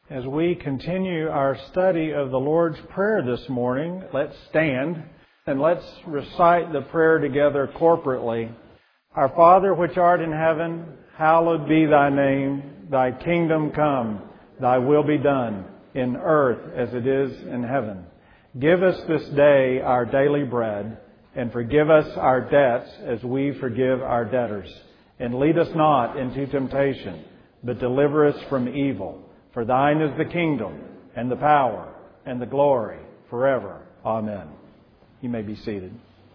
As we continue our study of the Lord's Prayer this morning, let's stand and let's recite the prayer together corporately. Our Father which art in heaven, hallowed be thy name. Thy kingdom come, thy will be done, in earth as it is in heaven. Give us this day our daily bread, and forgive us our debts as we forgive our debtors. And lead us not into temptation, but deliver us from evil. For thine is the kingdom, and the power, and the glory, forever. Amen. You may be seated.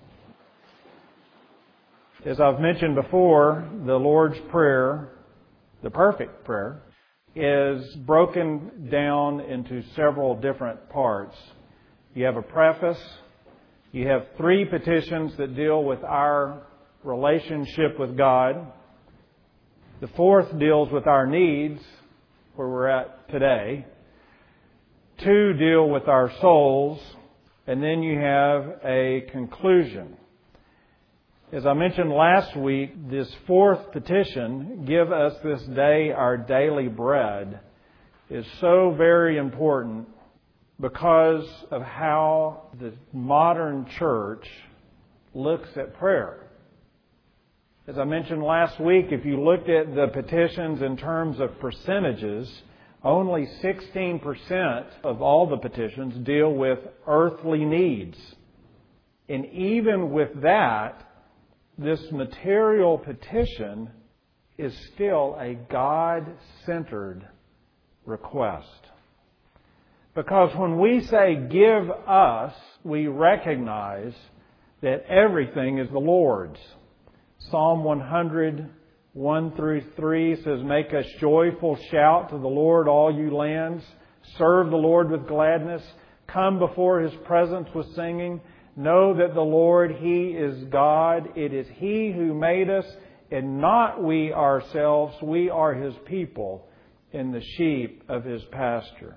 As I've mentioned before, the Lord's Prayer, the perfect prayer, is broken down into several different parts. You have a preface. You have 3 petitions that deal with our relationship with God. The 4th deals with our needs, where we're at today. 2 deal with our souls. And then you have a conclusion. As I mentioned last week, this 4th petition, give us this day our daily bread, is so very important because of how the modern church looks at prayer. As I mentioned last week, if you looked at the petitions in terms of percentages, only 16% of all the petitions deal with earthly needs. And even with that, this material petition is still a God-centered request. Because when we say give us, we recognize that everything is the Lord's. Psalm 100, 1 through 3 says, "Make a joyful shout to the Lord, all you lands. Serve the Lord with gladness. Come before His presence with singing. Know that the Lord, He is God. It is He who made us, and not we ourselves. We are His people and the sheep of His pasture."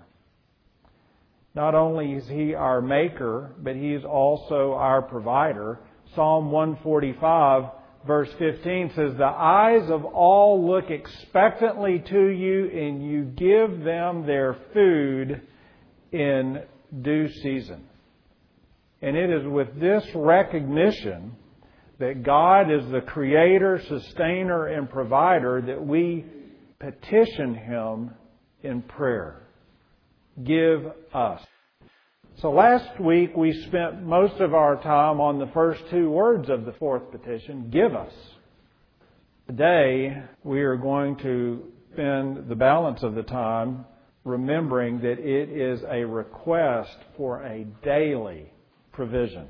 Not only is He our Maker, but He is also our provider. Psalm 145, Verse 15 says, "The eyes of all look expectantly to you, and you give them their food in due season." And it is with this recognition that God is the Creator, Sustainer, and Provider that we petition Him in prayer. Give us. So last week we spent most of our time on the first 2 words of the 4th petition, give us. Today we are going to spend the balance of the time remembering that it is a request for a daily provision.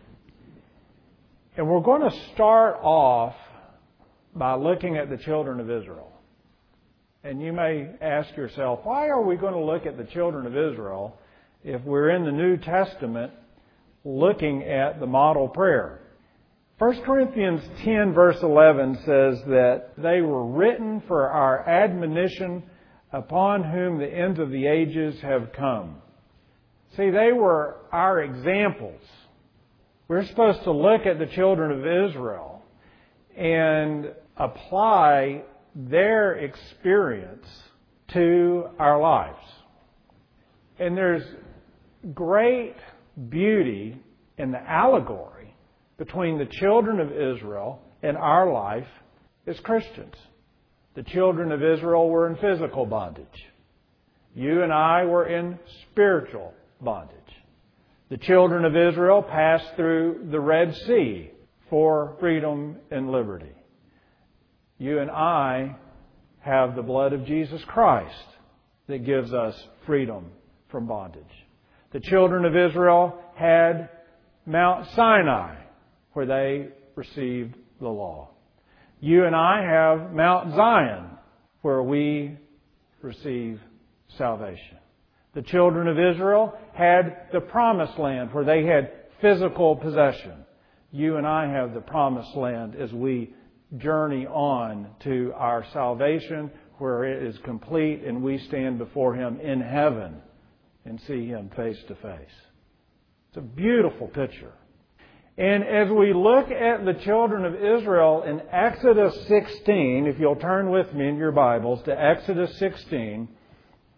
And we're going to start off by looking at the children of Israel. And you may ask yourself, why are we going to look at the children of Israel if we're in the New Testament looking at the model prayer? 1 Corinthians 10 verse 11 says that they were written for our admonition, upon whom the ends of the ages have come. See, they were our examples. We're supposed to look at the children of Israel and apply their experience to our lives. And there's great beauty in the allegory between the children of Israel and our life as Christians. The children of Israel were in physical bondage. You and I were in spiritual bondage. The children of Israel passed through the Red Sea for freedom and liberty. You and I have the blood of Jesus Christ that gives us freedom from bondage. The children of Israel had Mount Sinai, where they received the law. You and I have Mount Zion, where we receive salvation. The children of Israel had the Promised Land, where they had physical possession. You and I have the Promised Land as we journey on to our salvation, where it is complete and we stand before Him in heaven and see Him face to face. It's a beautiful picture. And as we look at the children of Israel in Exodus 16, if you'll turn with me in your Bibles to Exodus 16,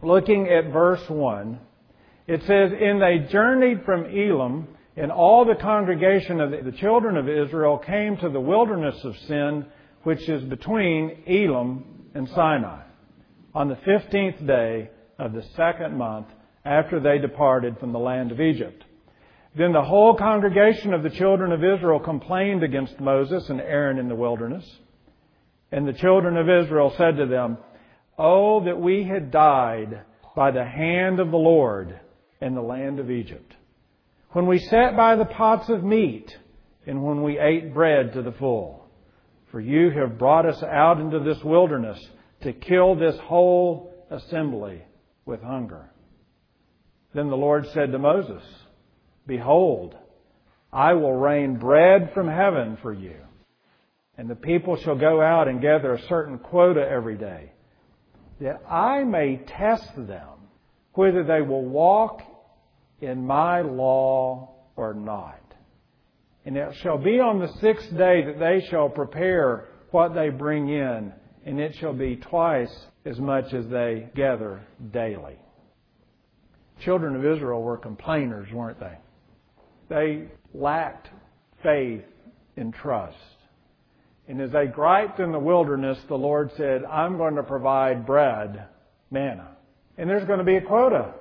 looking at verse 1, it says, "And they journeyed from Elim, and all the congregation of the children of Israel came to the wilderness of Sin, which is between Elim and Sinai, on the 15th day of the second month after they departed from the land of Egypt. Then the whole congregation of the children of Israel complained against Moses and Aaron in the wilderness. And the children of Israel said to them, 'Oh, that we had died by the hand of the Lord in the land of Egypt, when we sat by the pots of meat and when we ate bread to the full. For you have brought us out into this wilderness to kill this whole assembly with hunger.' Then the Lord said to Moses, 'Behold, I will rain bread from heaven for you, and the people shall go out and gather a certain quota every day, that I may test them whether they will walk in my law or not. And it shall be on the 6th day that they shall prepare what they bring in, and it shall be twice as much as they gather daily.'" Children of Israel were complainers, weren't they? They lacked faith and trust. And as they griped in the wilderness, the Lord said, "I'm going to provide bread, manna. And there's going to be a quota.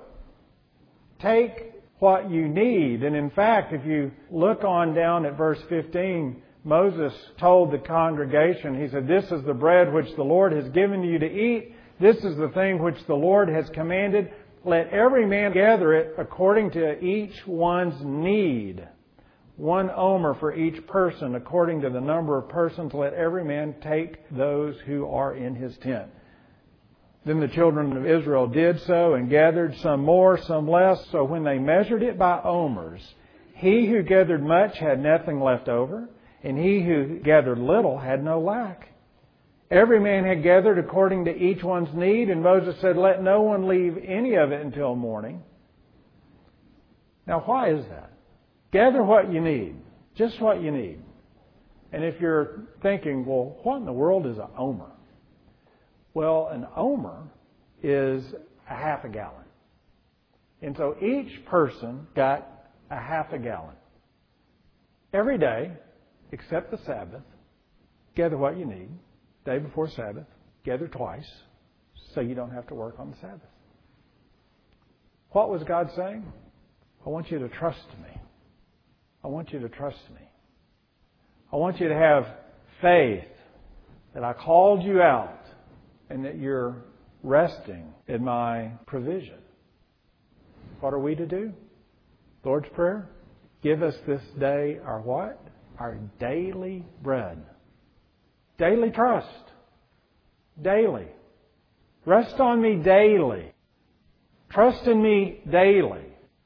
Take what you need." And in fact, if you look on down at verse 15, Moses told the congregation, he said, "This is the bread which the Lord has given you to eat. This is the thing which the Lord has commanded. Let every man gather it according to each one's need. 1 omer for each person, according to the number of persons. Let every man take those who are in his tent." Then the children of Israel did so and gathered, some more, some less. So when they measured it by omers, he who gathered much had nothing left over, and he who gathered little had no lack. Every man had gathered according to each one's need, and Moses said, "Let no one leave any of it until morning." Now, why is that? Gather what you need, just what you need. And if you're thinking, well, what in the world is an omer? Well, an omer is a half a gallon. And so each person got a half a gallon. Every day, except the Sabbath, gather what you need. Day before Sabbath, gather twice, so you don't have to work on the Sabbath. What was God saying? I want you to trust me. I want you to trust me. I want you to have faith that I called you out and that you're resting in my provision. What are we to do? Lord's Prayer. Give us this day our what? Our daily bread. Daily trust. Daily. Rest on me daily. Trust in me daily.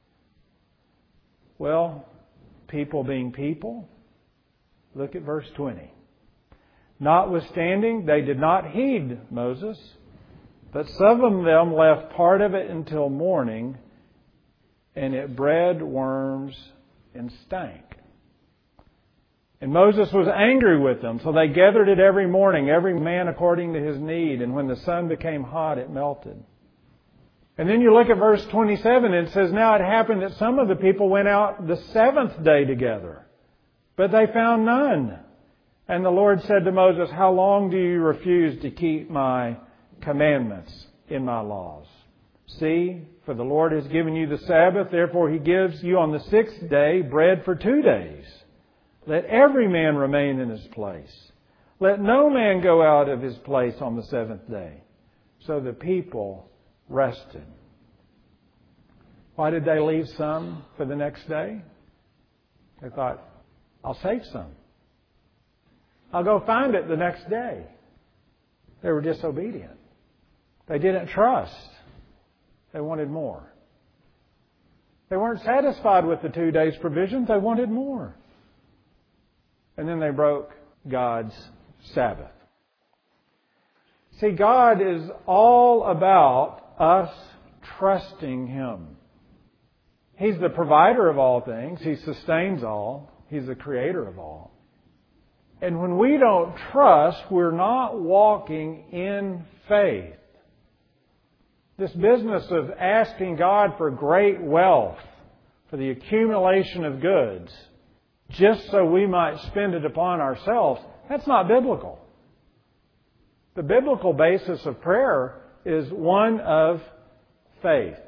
Well, people being people, look at verse 20. "Notwithstanding, they did not heed Moses, but some of them left part of it until morning, and it bred worms and stank. And Moses was angry with them, so they gathered it every morning, every man according to his need. And when the sun became hot, it melted." And then you look at verse 27, and it says, "Now it happened that some of the people went out the 7th day together, but they found none. And the Lord said to Moses, 'How long do you refuse to keep my commandments in my laws? See, for the Lord has given you the Sabbath, therefore He gives you on the 6th day bread for 2 days. Let every man remain in his place. Let no man go out of his place on the 7th day.' So the people rested." Why did they leave some for the next day? They thought, I'll save some. I'll go find it the next day. They were disobedient. They didn't trust. They wanted more. They weren't satisfied with the 2 days' provisions. They wanted more. And then they broke God's Sabbath. See, God is all about us trusting Him. He's the provider of all things. He sustains all. He's the creator of all. And when we don't trust, we're not walking in faith. This business of asking God for great wealth, for the accumulation of goods, just so we might spend it upon ourselves, that's not biblical. The biblical basis of prayer is one of faith.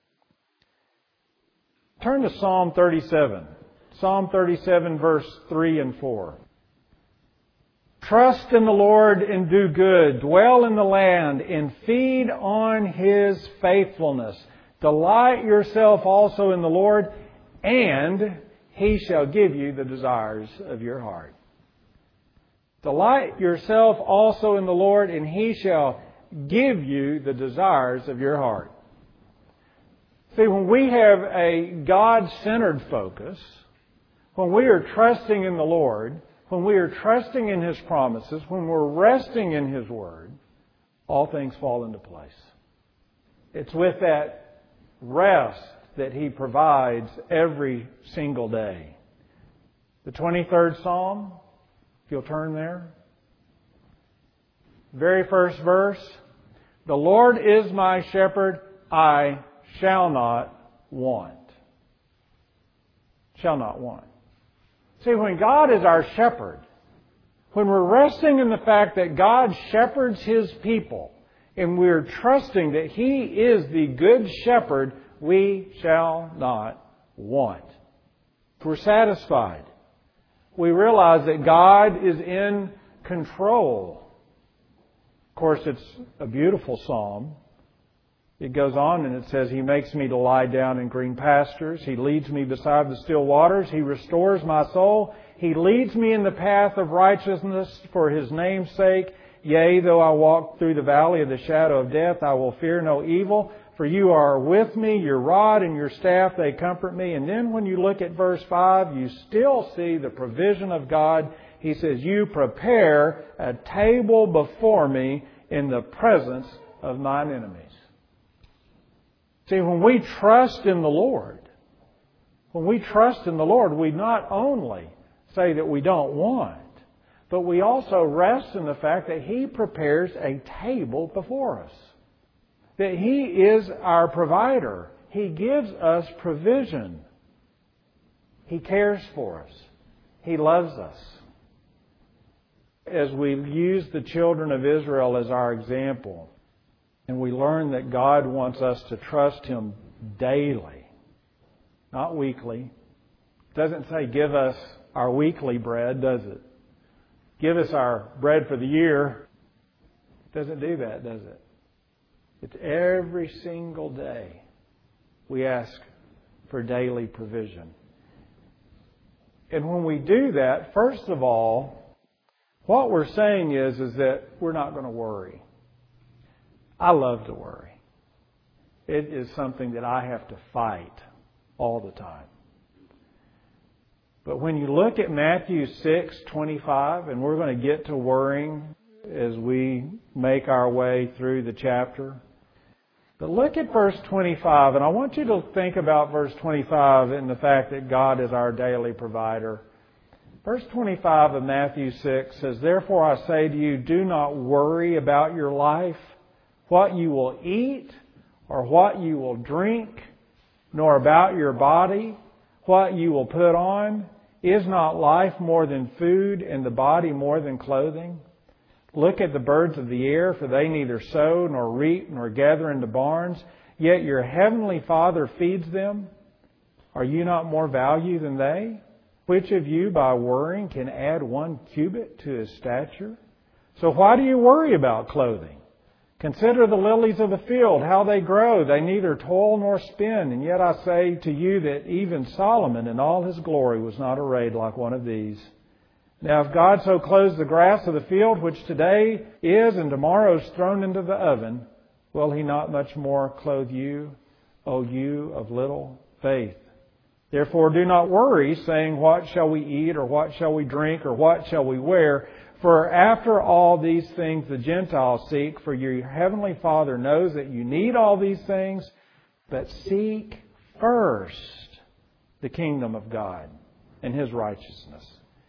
Turn to Psalm 37. Psalm 37, verse 3 and 4. Trust in the Lord and do good. Dwell in the land and feed on His faithfulness. Delight yourself also in the Lord, and He shall give you the desires of your heart. Delight yourself also in the Lord, and He shall give you the desires of your heart. See, when we have a God-centered focus, when we are trusting in the Lord, when we are trusting in His promises, when we're resting in His Word, all things fall into place. It's with that rest that He provides every single day. The 23rd Psalm, if you'll turn there. Very first verse. The Lord is my shepherd, I shall not want. Shall not want. See, when God is our shepherd, when we're resting in the fact that God shepherds His people, and we're trusting that He is the good shepherd, we shall not want. If we're satisfied, we realize that God is in control. Of course, it's a beautiful psalm. It goes on and it says, He makes me to lie down in green pastures. He leads me beside the still waters. He restores my soul. He leads me in the path of righteousness for His name's sake. Yea, though I walk through the valley of the shadow of death, I will fear no evil. For You are with me, Your rod and Your staff, they comfort me. And then when you look at verse 5, you still see the provision of God. He says, You prepare a table before me in the presence of mine enemies. See, when we trust in the Lord, we not only say that we don't want, but we also rest in the fact that He prepares a table before us. That He is our provider. He gives us provision. He cares for us. He loves us. As we use the children of Israel as our example, and we learn that God wants us to trust Him daily, not weekly. It doesn't say give us our weekly bread, does it? Give us our bread for the year. It doesn't do that, does it? It's every single day we ask for daily provision. And when we do that, first of all, what we're saying is that we're not going to worry. I love to worry. It is something that I have to fight all the time. But when you look at Matthew 6:25, and we're going to get to worrying as we make our way through the chapter. But look at verse 25, and I want you to think about verse 25 and the fact that God is our daily provider. Verse 25 of Matthew 6 says, Therefore I say to you, do not worry about your life, what you will eat or what you will drink, nor about your body, what you will put on. Is not life more than food, and the body more than clothing? Look at the birds of the air, for they neither sow nor reap nor gather into barns, yet your heavenly Father feeds them. Are you not more value than they? Which of you by worrying can add 1 cubit to his stature? So why do you worry about clothing? Consider the lilies of the field, how they grow. They neither toil nor spin. And yet I say to you that even Solomon in all his glory was not arrayed like one of these. Now if God so clothes the grass of the field, which today is and tomorrow is thrown into the oven, will He not much more clothe you, O you of little faith? Therefore do not worry, saying, What shall we eat, or what shall we drink, or what shall we wear? For after all these things the Gentiles seek, for your heavenly Father knows that you need all these things, but seek first the kingdom of God and His righteousness.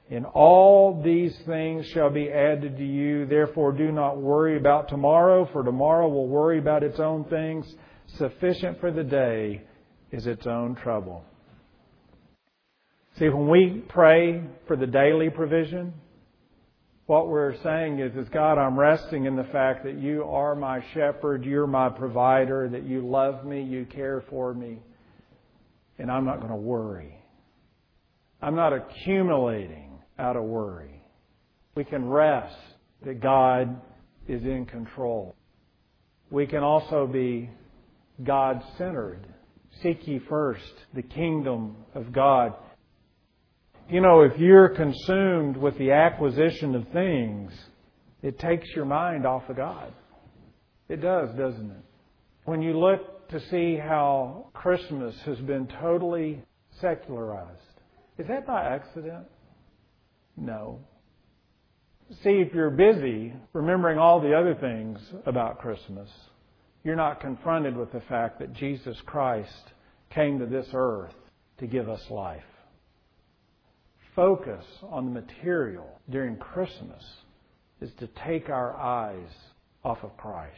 And all these things shall be added to you. Therefore do not worry about tomorrow, for tomorrow will worry about its own things. Sufficient for the day is its own trouble. See, when we pray for the daily provision, what we're saying is, God, I'm resting in the fact that you are my shepherd, you're my provider, that you love me, you care for me, and I'm not going to worry. I'm not accumulating out of worry. We can rest that God is in control. We can also be God-centered. Seek ye first the kingdom of God. You know, if you're consumed with the acquisition of things, it takes your mind off of God. It does, doesn't it? When you look to see how Christmas has been totally secularized, is that by accident? No. See, if you're busy remembering all the other things about Christmas, you're not confronted with the fact that Jesus Christ came to this earth to give us life. Focus on the material during Christmas is to take our eyes off of Christ.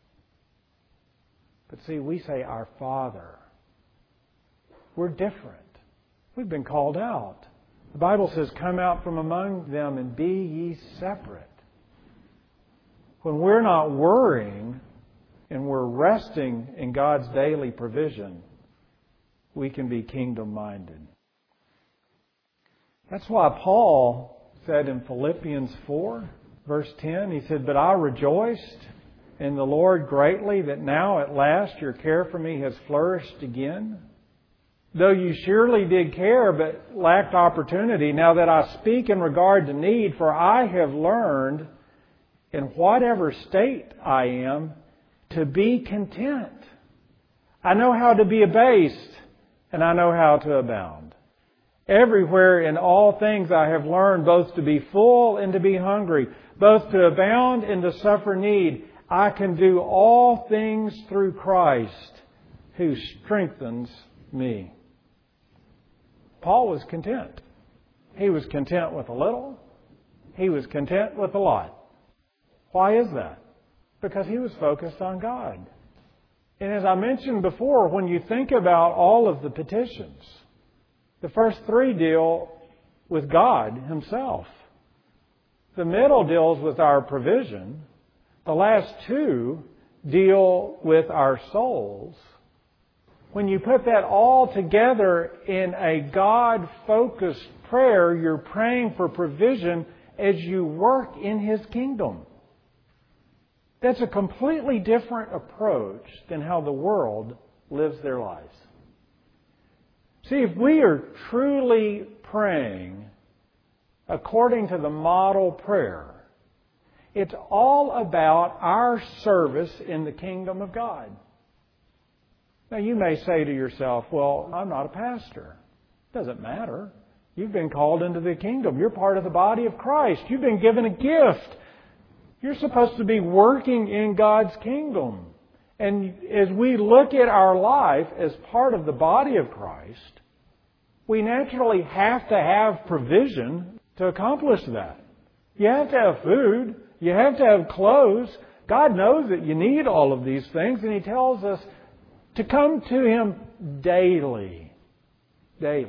But see, we say, our Father. We're different. We've been called out. The Bible says, come out from among them and be ye separate. When we're not worrying and we're resting in God's daily provision, we can be kingdom-minded. That's why Paul said in Philippians 4, verse 10, he said, but I rejoiced in the Lord greatly that now at last your care for me has flourished again. Though you surely did care, but lacked opportunity, now that I speak in regard to need, for I have learned, in whatever state I am, to be content. I know how to be abased, and I know how to abound. Everywhere in all things I have learned both to be full and to be hungry, both to abound and to suffer need. I can do all things through Christ, who strengthens me. Paul was content. He was content with a little. He was content with a lot. Why is that? Because he was focused on God. And as I mentioned before, when you think about all of the petitions, the first three deal with God Himself. The middle deals with our provision. The last two deal with our souls. When you put that all together in a God-focused prayer, you're praying for provision as you work in His kingdom. That's a completely different approach than how the world lives their lives. See, if we are truly praying according to the model prayer, it's all about our service in the kingdom of God. Now, you may say to yourself, well, I'm not a pastor. Doesn't matter. You've been called into the kingdom. You're part of the body of Christ. You've been given a gift. You're supposed to be working in God's kingdom. And as we look at our life as part of the body of Christ, we naturally have to have provision to accomplish that. You have to have food. You have to have clothes. God knows that you need all of these things, and He tells us to come to Him daily. Daily.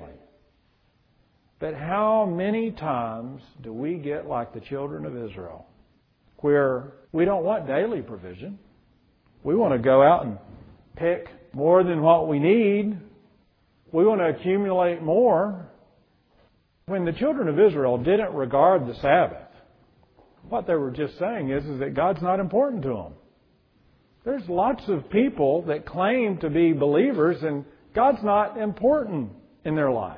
But how many times do we get like the children of Israel, where we don't want daily provision? We want to go out and pick more than what we need. We want to accumulate more. When the children of Israel didn't regard the Sabbath, what they were just saying is that God's not important to them. There's lots of people that claim to be believers and God's not important in their life.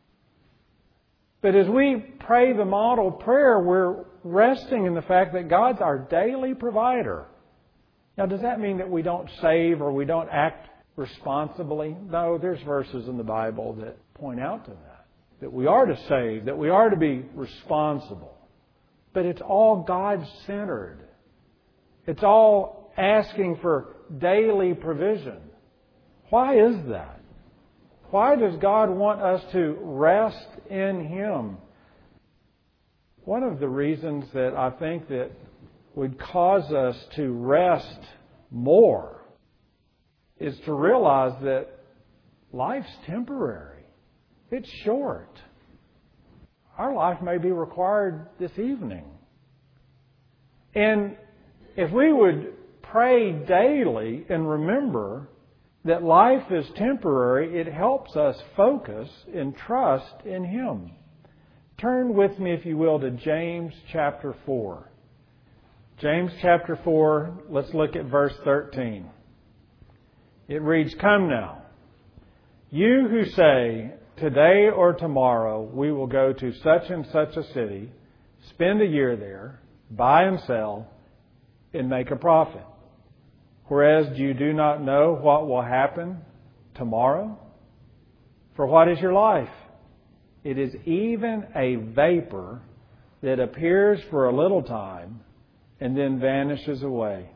But as we pray the model prayer, we're resting in the fact that God's our daily provider. Now, does that mean that we don't save or we don't act responsibly? No, there's verses in the Bible that point out to that we are to save, that we are to be responsible. But it's all God-centered. It's all asking for daily provision. Why is that? Why does God want us to rest in Him? One of the reasons that I think that would cause us to rest more is to realize that life's temporary. It's short. Our life may be required this evening. And if we would pray daily and remember that life is temporary, it helps us focus and trust in Him. Turn with me, if you will, to James chapter 4. James chapter 4, let's look at verse 13. It reads, "Come now, you who say, today or tomorrow we will go to such and such a city, spend a year there, buy and sell, and make a profit. Whereas you do not know what will happen tomorrow? For what is your life? It is even a vapor that appears for a little time and then vanishes away.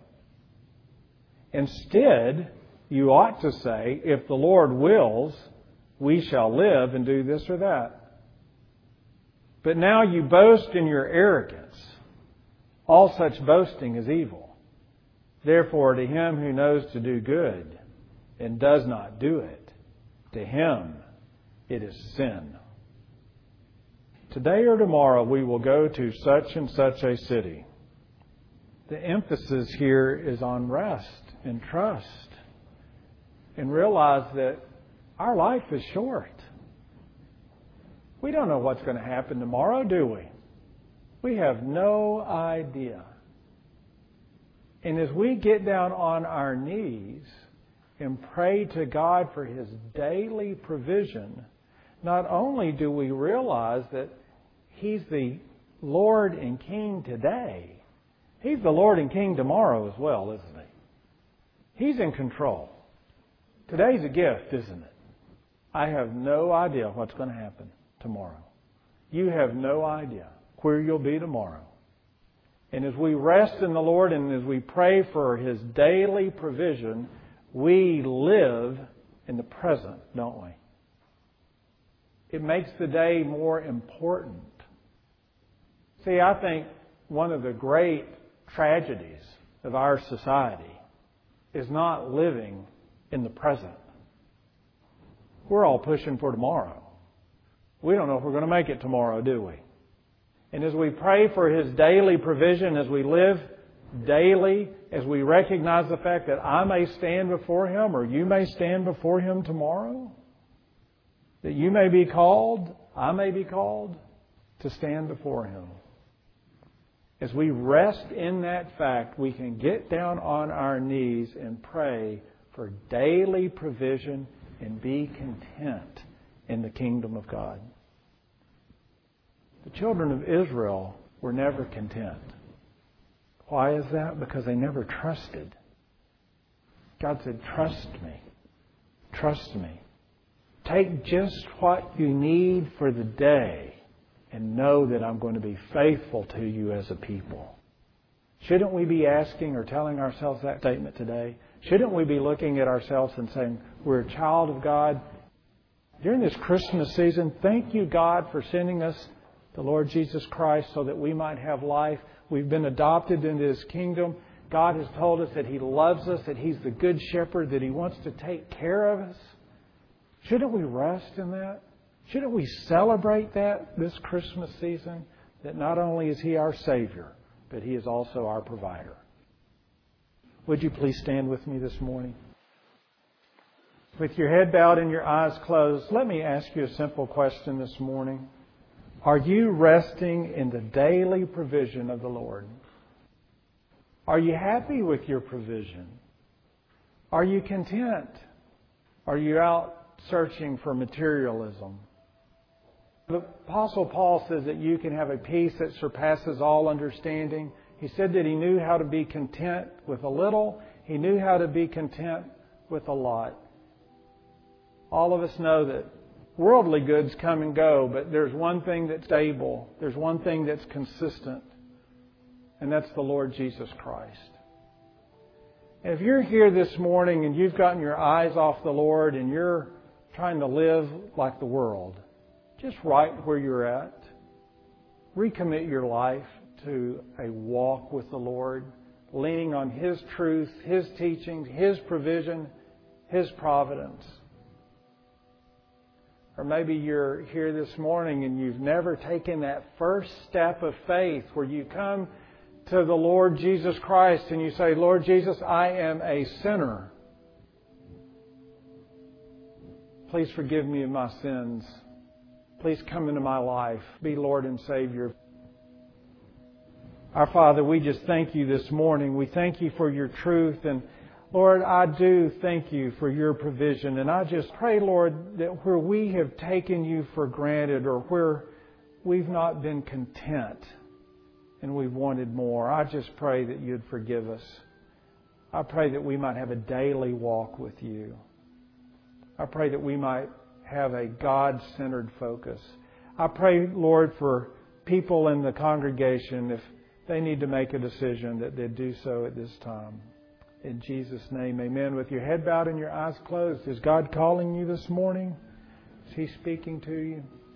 Instead, you ought to say, if the Lord wills, we shall live and do this or that. But now you boast in your arrogance. All such boasting is evil. Therefore, to him who knows to do good and does not do it, to him it is sin. Today or tomorrow we will go to such and such a city." The emphasis here is on rest and trust. And realize that our life is short. We don't know what's going to happen tomorrow, do we? We have no idea. And as we get down on our knees and pray to God for His daily provision, not only do we realize that He's the Lord and King today, He's the Lord and King tomorrow as well, isn't He? He's in control. Today's a gift, isn't it? I have no idea what's going to happen tomorrow. You have no idea where you'll be tomorrow. And as we rest in the Lord and as we pray for His daily provision, we live in the present, don't we? It makes the day more important. See, I think one of the great tragedies of our society is not living in the present. We're all pushing for tomorrow. We don't know if we're going to make it tomorrow, do we? And as we pray for His daily provision, as we live daily, as we recognize the fact that I may stand before Him or you may stand before Him tomorrow, that you may be called, I may be called to stand before Him. As we rest in that fact, we can get down on our knees and pray for daily provision and be content in the kingdom of God. The children of Israel were never content. Why is that? Because they never trusted. God said, trust me. Trust me. Take just what you need for the day and know that I'm going to be faithful to you as a people. Shouldn't we be asking or telling ourselves that statement today? Shouldn't we be looking at ourselves and saying, we're a child of God? During this Christmas season, thank you, God, for sending us the Lord Jesus Christ so that we might have life. We've been adopted into His kingdom. God has told us that He loves us, that He's the good shepherd, that He wants to take care of us. Shouldn't we rest in that? Shouldn't we celebrate that this Christmas season? That not only is He our Savior, but He is also our provider. Would you please stand with me this morning? With your head bowed and your eyes closed, let me ask you a simple question this morning. Are you resting in the daily provision of the Lord? Are you happy with your provision? Are you content? Are you out searching for materialism? The Apostle Paul says that you can have a peace that surpasses all understanding. He said that he knew how to be content with a little. He knew how to be content with a lot. All of us know that worldly goods come and go, but there's one thing that's stable. There's one thing that's consistent, and that's the Lord Jesus Christ. And if you're here this morning and you've gotten your eyes off the Lord and you're trying to live like the world, just right where you're at, recommit your life to a walk with the Lord, leaning on His truth, His teachings, His provision, His providence. Or maybe you're here this morning and you've never taken that first step of faith where you come to the Lord Jesus Christ and you say, Lord Jesus, I am a sinner. Please forgive me of my sins. Please come into my life. Be Lord and Savior. Our Father, we just thank You this morning. We thank You for Your truth. And Lord, I do thank You for Your provision. And I just pray, Lord, that where we have taken You for granted or where we've not been content and we've wanted more, I just pray that You'd forgive us. I pray that we might have a daily walk with You. I pray that we might have a God-centered focus. I pray, Lord, for people in the congregation, if they need to make a decision, that they do so at this time. In Jesus' name, amen. With your head bowed and your eyes closed, is God calling you this morning? Is He speaking to you?